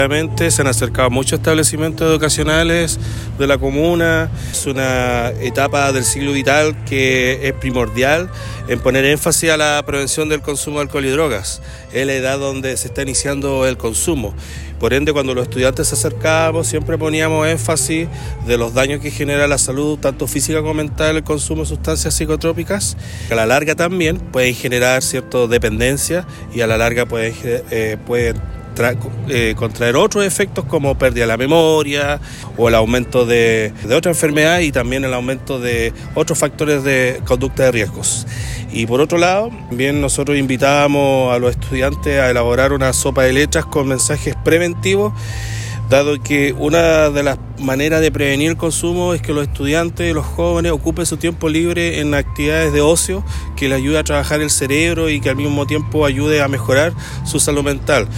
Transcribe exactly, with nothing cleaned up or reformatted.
Realmente se han acercado muchos establecimientos educacionales de la comuna. Es una etapa del ciclo vital que es primordial en poner énfasis a la prevención del consumo de alcohol y drogas. Es la edad donde se está iniciando el consumo. Por ende, cuando los estudiantes se acercábamos, siempre poníamos énfasis de los daños que genera la salud, tanto física como mental, el consumo de sustancias psicotrópicas, que a la larga también pueden generar cierta dependencia y a la larga pueden, eh, pueden Tra- eh, contraer otros efectos como pérdida de la memoria o el aumento de, de otra enfermedad y también el aumento de otros factores de conducta de riesgos. Y por otro lado, también nosotros invitábamos a los estudiantes a elaborar una sopa de letras con mensajes preventivos, dado que una de las maneras de prevenir el consumo es que los estudiantes y los jóvenes ocupen su tiempo libre en actividades de ocio que les ayude a trabajar el cerebro y que al mismo tiempo ayude a mejorar su salud mental.